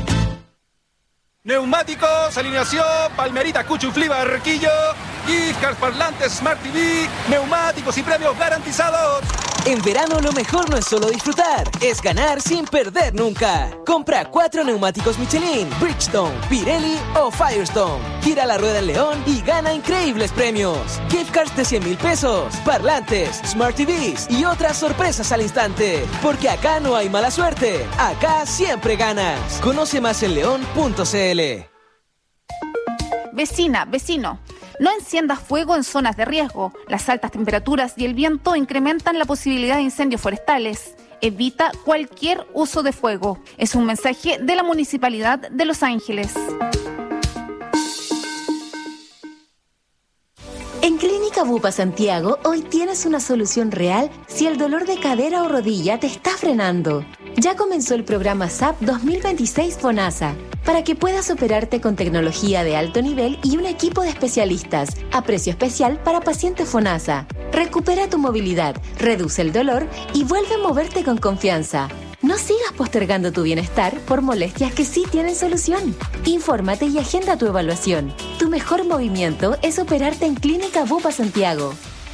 Neumáticos, alineación, Palmerita, Cuchuflí, Barquillo, gift cards, parlantes, Smart TV, neumáticos y premios garantizados. En verano lo mejor no es solo disfrutar, es ganar sin perder nunca. Compra 4 neumáticos Michelin, Bridgestone, Pirelli o Firestone. Gira la rueda en León y gana increíbles premios. Gift cards de 100.000 pesos, parlantes, Smart TVs y otras sorpresas al instante. Porque acá no hay mala suerte, acá siempre ganas. Conoce más en león.cl. Vecina, vecino, no enciendas fuego en zonas de riesgo. Las altas temperaturas y el viento incrementan la posibilidad de incendios forestales. Evita cualquier uso de fuego. Es un mensaje de la Municipalidad de Los Ángeles. En Clínica Bupa Santiago, hoy tienes una solución real si el dolor de cadera o rodilla te está frenando. Ya comenzó el programa SAP 2026 FONASA, para que puedas operarte con tecnología de alto nivel y un equipo de especialistas a precio especial para pacientes FONASA. Recupera tu movilidad, reduce el dolor y vuelve a moverte con confianza. No sigas postergando tu bienestar por molestias que sí tienen solución. Infórmate y agenda tu evaluación. Tu mejor movimiento es operarte en Clínica Bupa Santiago.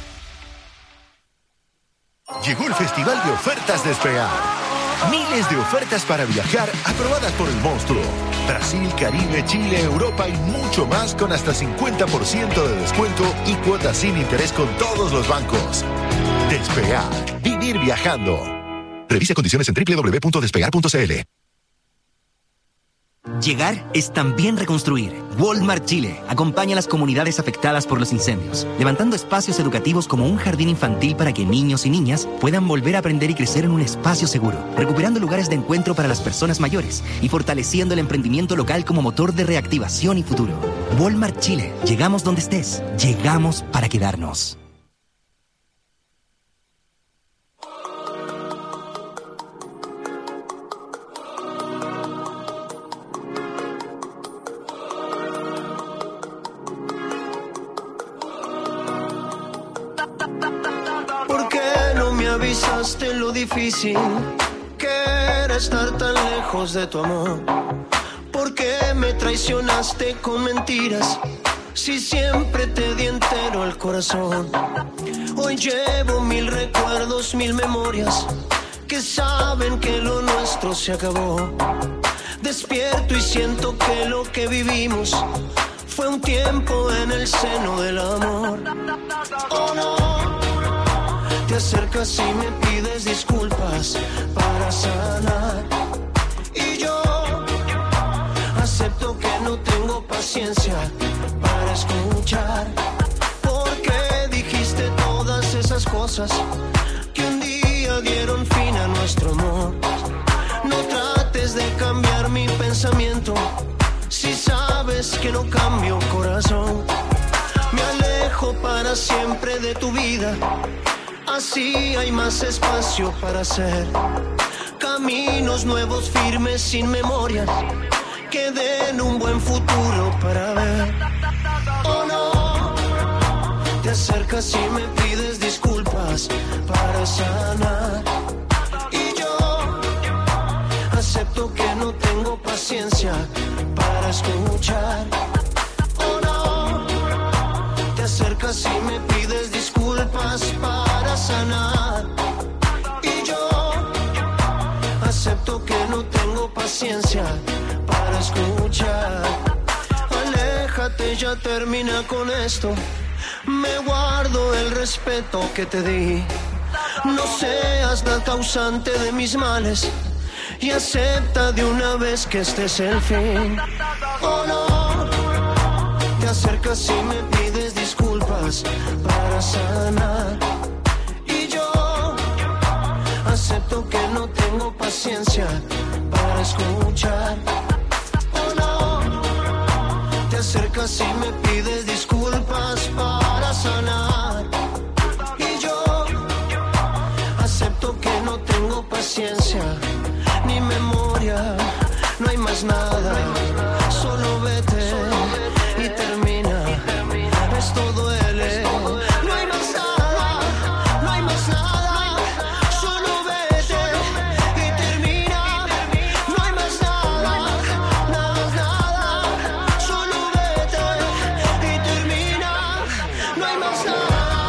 Llegó el Festival de Ofertas Despegar. Miles de ofertas para viajar aprobadas por el monstruo. Brasil, Caribe, Chile, Europa y mucho más con hasta 50% de descuento y cuotas sin interés con todos los bancos. Despegar. Vivir viajando. Revise condiciones en www.despegar.cl. Llegar es también reconstruir. Walmart Chile acompaña a las comunidades afectadas por los incendios, levantando espacios educativos como un jardín infantil para que niños y niñas puedan volver a aprender y crecer en un espacio seguro, recuperando lugares de encuentro para las personas mayores y fortaleciendo el emprendimiento local como motor de reactivación y futuro. Walmart Chile. Llegamos donde estés. Llegamos para quedarnos. Avisaste lo difícil que era estar tan lejos de tu amor. ¿Por qué me traicionaste con mentiras si siempre te di entero el corazón? Hoy llevo 1000 recuerdos, 1000 memorias que saben que lo nuestro se acabó. Despierto y siento que lo que vivimos fue un tiempo en el seno del amor. Oh no, te acercas y me pides disculpas para sanar. Y yo acepto que no tengo paciencia para escuchar, porque dijiste todas esas cosas que un día dieron fin a nuestro amor. No trates de cambiar mi pensamiento, si sabes que no cambio, corazón. Me alejo para siempre de tu vida, así hay más espacio para hacer caminos nuevos, firmes, sin memorias, que den un buen futuro para ver. Oh no, te acercas y me pides disculpas para sanar. Y yo acepto que no tengo paciencia para escuchar. Oh no, te acercas y me pides disculpas para sanar. Y yo acepto que no tengo paciencia para escuchar. Aléjate, ya termina con esto. Me guardo el respeto que te di. No seas la causante de mis males y acepta de una vez que este es el fin. Oh no, te acercas y me pides disculpas para sanar. Y yo acepto que no tengo paciencia para escuchar. Oh no, te acercas y me pides disculpas para sanar. Y yo acepto que no tengo paciencia ni memoria, no hay más nada, solo vete y termina, esto duele, no hay más nada, no hay más nada, solo vete y termina, no hay más nada, nada, solo vete y termina, no hay más nada.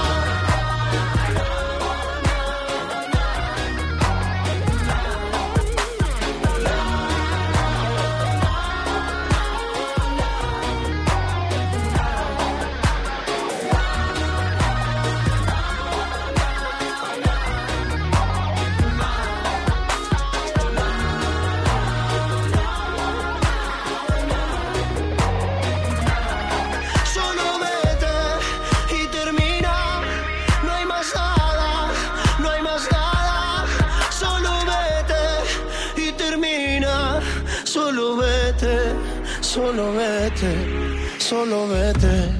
Solo vete y termina, no hay más nada, no hay más nada, solo vete y termina, solo vete, solo vete, solo vete.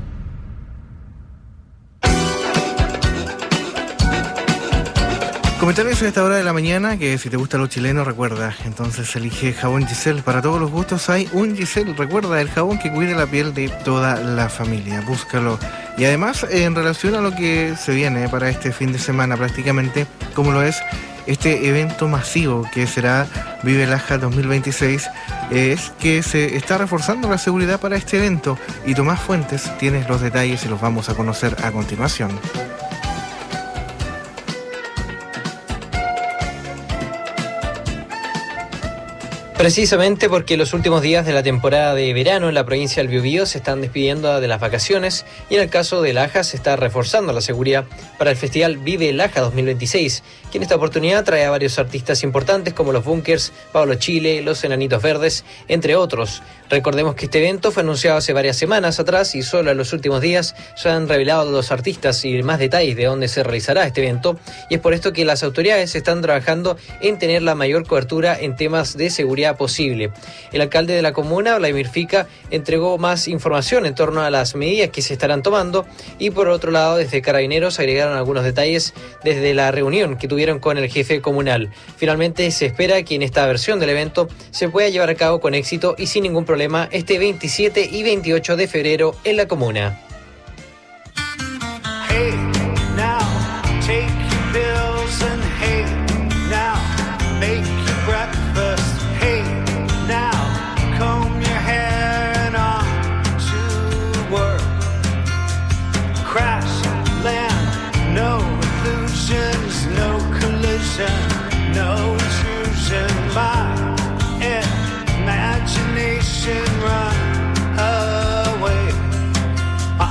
Comentarles a esta hora de la mañana que si te gusta lo chileno, recuerda, entonces elige jabón Giselle. Para todos los gustos hay un Giselle. Recuerda, el jabón que cuide la piel de toda la familia. Búscalo. Y además, en relación a lo que se viene para este fin de semana prácticamente, como lo es este evento masivo que será Vive Laja 2026, es que se está reforzando la seguridad para este evento. Y Tomás Fuentes tiene los detalles y los vamos a conocer a continuación. Precisamente porque los últimos días de la temporada de verano en la provincia del Biobío se están despidiendo de las vacaciones y en el caso de Laja se está reforzando la seguridad para el festival Vive Laja 2026, que en esta oportunidad trae a varios artistas importantes como los Bunkers, Pablo Chile, los Enanitos Verdes, entre otros. Recordemos que este evento fue anunciado hace varias semanas atrás y solo en los últimos días se han revelado los artistas y más detalles de dónde se realizará este evento, y es por esto que las autoridades están trabajando en tener la mayor cobertura en temas de seguridad posible. El alcalde de la comuna, Vladimir Fica, entregó más información en torno a las medidas que se estarán tomando y por otro lado desde Carabineros agregaron algunos detalles desde la reunión que tuvieron con el jefe comunal. Finalmente se espera que en esta versión del evento se pueda llevar a cabo con éxito y sin ningún problema este 27 y 28 de febrero en la comuna. Hey, now, take your pills and hey, now, make your breakfast. Hey, now, comb your hair and on to work. Crash, land, no illusions, no collision, no intrusion. My imagination run away.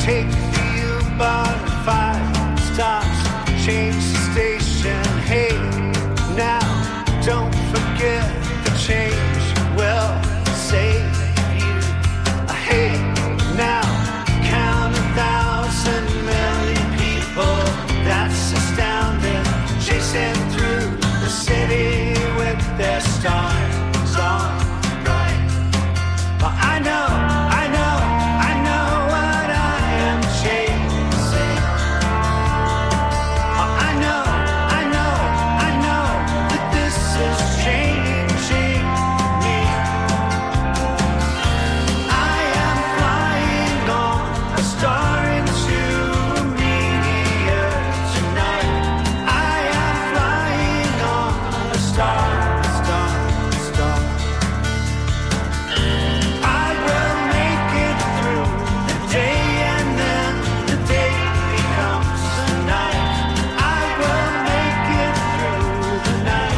Take the U-Bar 5 stops, change the station. Hey, now don't forget the change will save you. Hey, now count 1,000 million people. That's astounding. Chasing through the city with their stars on bright. But I know what I am chasing. I know that this is changing me. I am flying on a star into a meteor tonight. I am flying on a star. I will make it through the day and then the day becomes the night. I will make it through the night.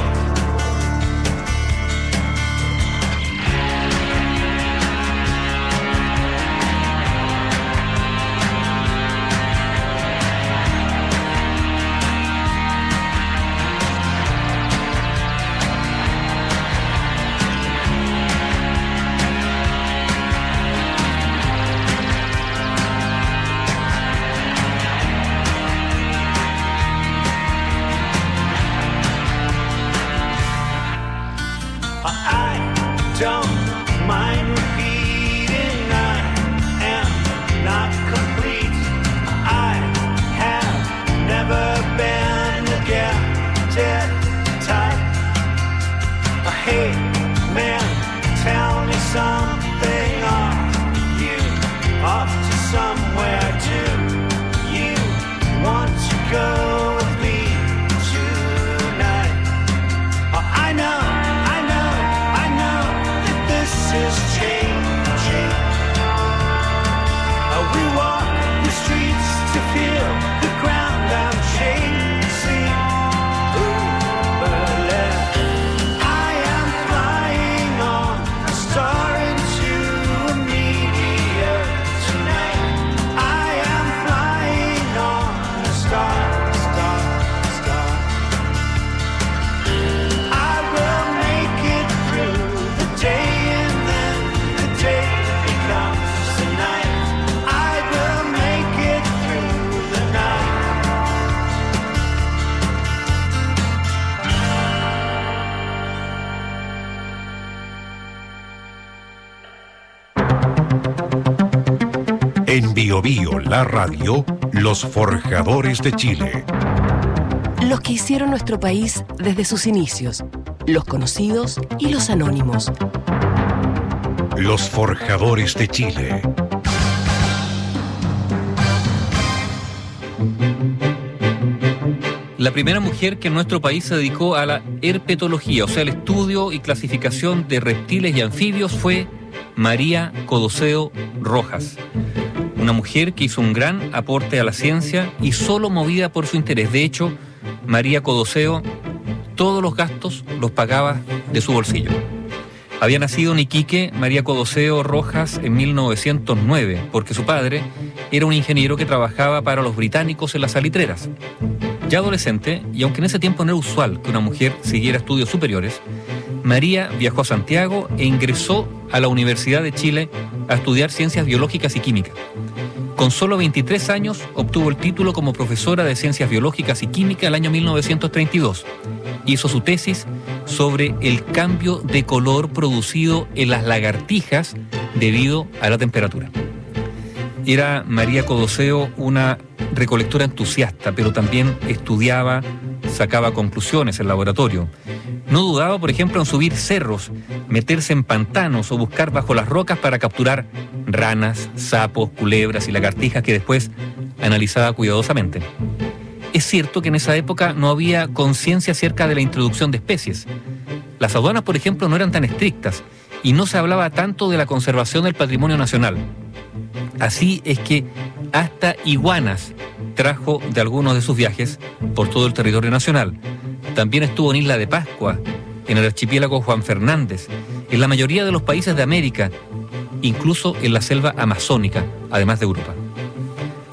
I don't mind repeating I am not complete. I have never been the gifted type. Hey man, tell me something. Are you off to somewhere? Do you want to go with me tonight? I know that this is changing. We walk the streets to feel the ground I'm chasing. Berlin. I am flying on a star into a meteor tonight. I am flying on a star. I will make it through the day and then the day becomes the night. I will make it through the night. En Bio Bio, la radio, los forjadores de Chile. Los que hicieron nuestro país desde sus inicios, los conocidos y los anónimos. Los forjadores de Chile. La primera mujer que en nuestro país se dedicó a la herpetología, o sea, el estudio y clasificación de reptiles y anfibios, fue María Codoseo Rojas. Una mujer que hizo un gran aporte a la ciencia y solo movida por su interés. De hecho, María Codoseo todos los gastos los pagaba de su bolsillo. Había nacido en Iquique María Codoseo Rojas en 1909, porque su padre era un ingeniero que trabajaba para los británicos en las salitreras. Ya adolescente, y aunque en ese tiempo no era usual que una mujer siguiera estudios superiores, María viajó a Santiago e ingresó a la Universidad de Chile a estudiar ciencias biológicas y químicas. Con solo 23 años obtuvo el título como profesora de ciencias biológicas y química el año 1932. Hizo su tesis sobre el cambio de color producido en las lagartijas debido a la temperatura. Era María Codoseo una recolectora entusiasta, pero también estudiaba, sacaba conclusiones en laboratorio. No dudaba, por ejemplo, en subir cerros, meterse en pantanos o buscar bajo las rocas para capturar ranas, sapos, culebras y lagartijas que después analizaba cuidadosamente. Es cierto que en esa época no había conciencia acerca de la introducción de especies. Las aduanas, por ejemplo, no eran tan estrictas y no se hablaba tanto de la conservación del patrimonio nacional. Así es que hasta iguanas trajo de algunos de sus viajes por todo el territorio nacional. También estuvo en Isla de Pascua, en el archipiélago Juan Fernández, en la mayoría de los países de América, incluso en la selva amazónica, además de Europa.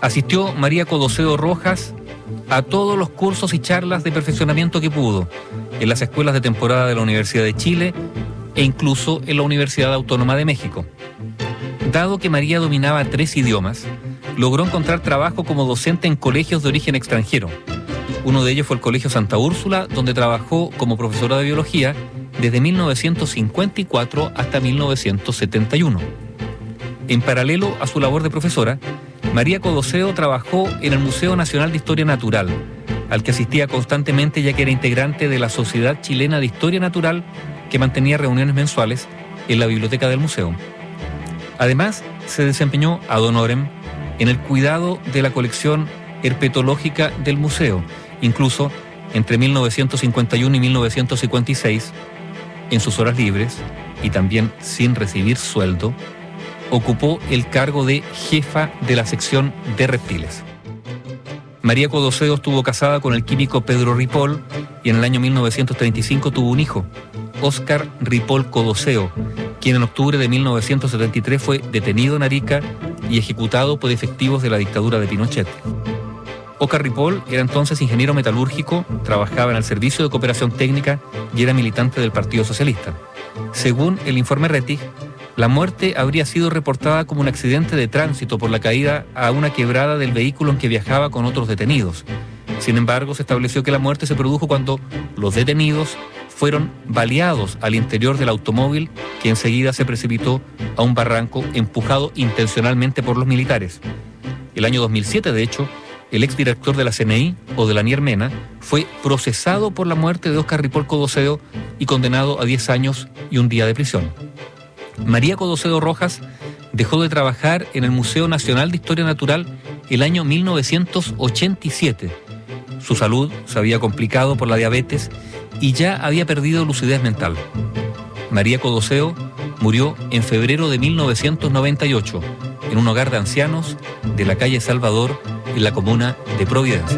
Asistió María Codoseo Rojas a todos los cursos y charlas de perfeccionamiento que pudo en las escuelas de temporada de la Universidad de Chile e incluso en la Universidad Autónoma de México. Dado que María dominaba 3 idiomas, logró encontrar trabajo como docente en colegios de origen extranjero. Uno de ellos fue el Colegio Santa Úrsula, donde trabajó como profesora de biología desde 1954 hasta 1971. En paralelo a su labor de profesora, María Codoseo trabajó en el Museo Nacional de Historia Natural, al que asistía constantemente ya que era integrante de la Sociedad Chilena de Historia Natural, que mantenía reuniones mensuales en la biblioteca del museo. Además, se desempeñó ad honorem en el cuidado de la colección herpetológica del museo. Incluso, entre 1951 y 1956, en sus horas libres, y también sin recibir sueldo, ocupó el cargo de jefa de la sección de reptiles. María Codoseo estuvo casada con el químico Pedro Ripoll y en el año 1935 tuvo un hijo, Óscar Ripoll Codoseo, quien en octubre de 1973 fue detenido en Arica y ejecutado por efectivos de la dictadura de Pinochet. Óscar Ripoll era entonces ingeniero metalúrgico, trabajaba en el Servicio de Cooperación Técnica y era militante del Partido Socialista. Según el informe Rettig, la muerte habría sido reportada como un accidente de tránsito por la caída a una quebrada del vehículo en que viajaba con otros detenidos. Sin embargo, se estableció que la muerte se produjo cuando los detenidos fueron baleados al interior del automóvil, que enseguida se precipitó a un barranco empujado intencionalmente por los militares. El año 2007, de hecho, el exdirector de la CNI, Odilanier Mena, fue procesado por la muerte de Óscar Ripoll Codoseo y condenado a 10 años y un día de prisión. María Codoseo Rojas dejó de trabajar en el Museo Nacional de Historia Natural el año 1987. Su salud se había complicado por la diabetes y ya había perdido lucidez mental. María Codoseo murió en febrero de 1998 en un hogar de ancianos de la calle Salvador, en la comuna de Providencia.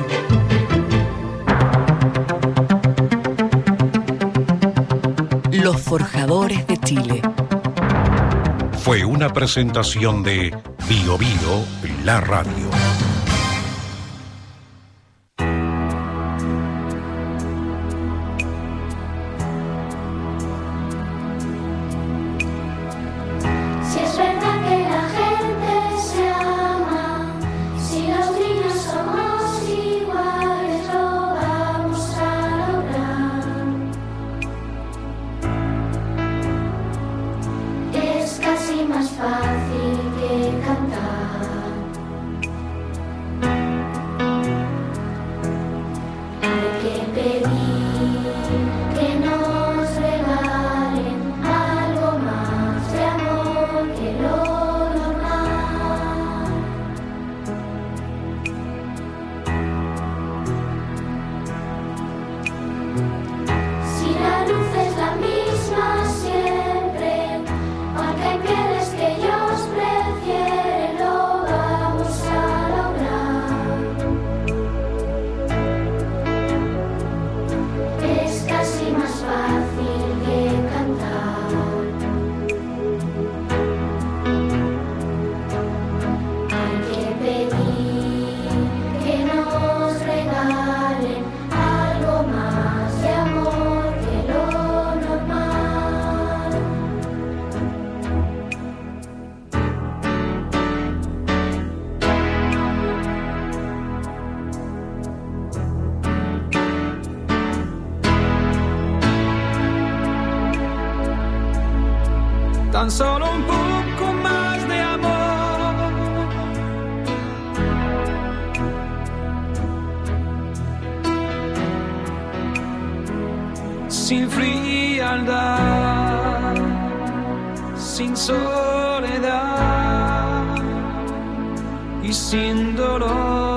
Los Forjadores de Chile. Fue una presentación de Bio Bio, la radio. Si es verdad que la gente se ama, si los niños somos iguales, lo vamos a lograr. Es casi más fácil que cantar. Hay que pedir que nos regalen algo más de amor que lo normal. Si la luz es la misma siempre, aunque hay pieles que ellos prefieren, lo vamos a lograr. Es casi más fácil que cantar. Hay que pedir que nos regalen algo más de amor que lo normal. Tan solo un poco más de amor. Sin frialdad, sin soledad y sin dolor.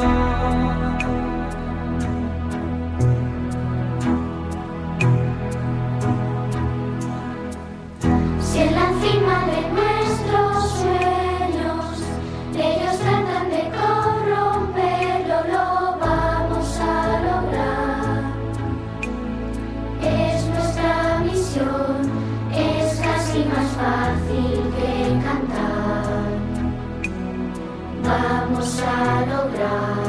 Si en la cima de nuestros sueños ellos tratan de corromperlo, lo vamos a lograr. Es nuestra misión, es casi más fácil que cantar. Vamos vamos a lograr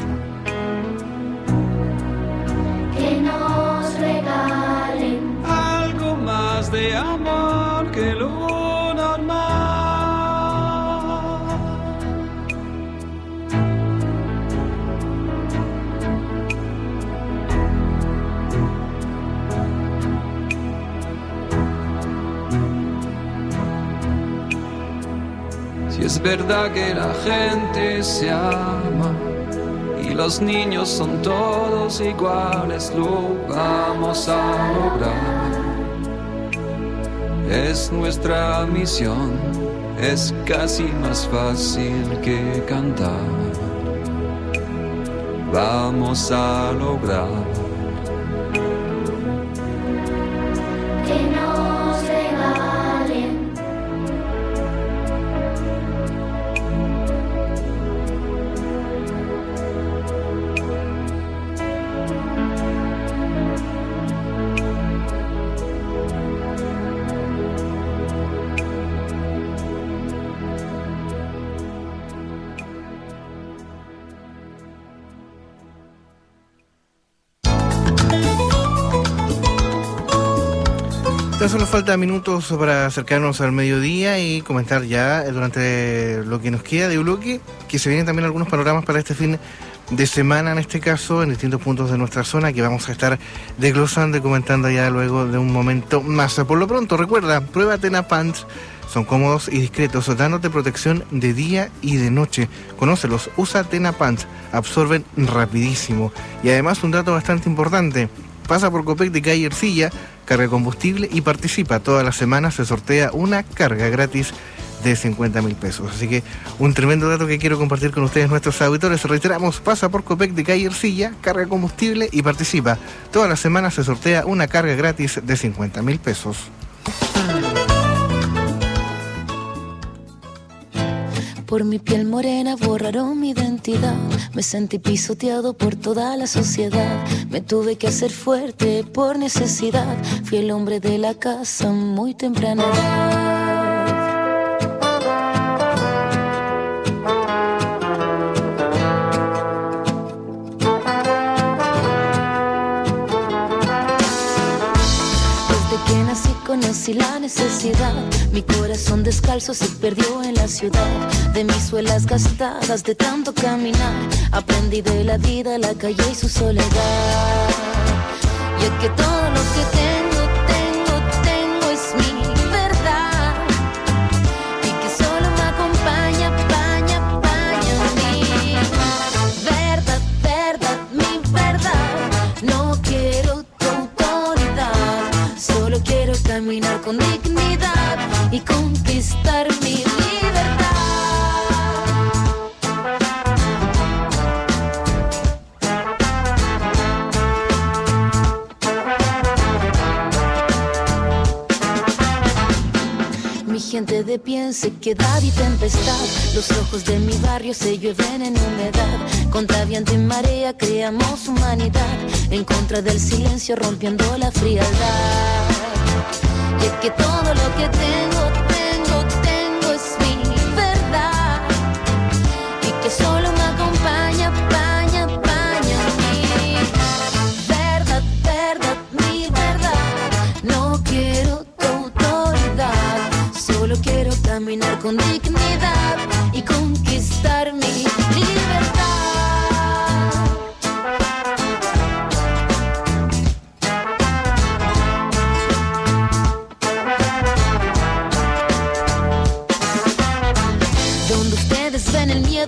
que nos regalen algo más de amor que lo normal. Si es verdad que la gente se ama y los niños son todos iguales, lo vamos a lograr. Es nuestra misión, es casi más fácil que cantar. Vamos a lograr que nos regalen Ya solo falta minutos para acercarnos al mediodía y comentar ya durante lo que nos queda de bloque, que se vienen también algunos panoramas para este fin de semana, en este caso, en distintos puntos de nuestra zona, que vamos a estar desglosando y comentando ya luego de un momento más. Por lo pronto, recuerda, prueba Tena Pants. Son cómodos y discretos, dándote protección de día y de noche. Conócelos, usa Tena Pants, absorben rapidísimo. Y además un dato bastante importante, pasa por Copec de calle Ercilla, carga combustible y participa. Todas las semanas se sortea una carga gratis de 50.000 pesos. Así que un tremendo dato que quiero compartir con ustedes, nuestros auditores. Reiteramos, pasa por Copec de calle Ercilla, carga combustible y participa. Todas las semanas se sortea una carga gratis de 50.000 pesos. Por mi piel morena borraron mi identidad. Me sentí pisoteado por toda la sociedad. Me tuve que hacer fuerte por necesidad. Fui el hombre de la casa muy temprana edad. Conocí la necesidad, mi corazón descalzo se perdió en la ciudad. De mis suelas gastadas de tanto caminar, aprendí de la vida, la calle y su soledad. Y es que todo lo que tengo es mi verdad. Y que solo me acompaña mi verdad, mi verdad. No quiero tu autoridad, solo quiero caminar con dignidad y conquistar mi libertad. Mi gente de pie en sequedad y tempestad. Los ojos de mi barrio se llueven en humedad. Contra viento y marea creamos humanidad. En contra del silencio rompiendo la frialdad. Y es que todo lo que tengo es mi verdad. Y que solo me acompaña mi verdad, mi verdad. No quiero tu autoridad, solo quiero caminar con dignidad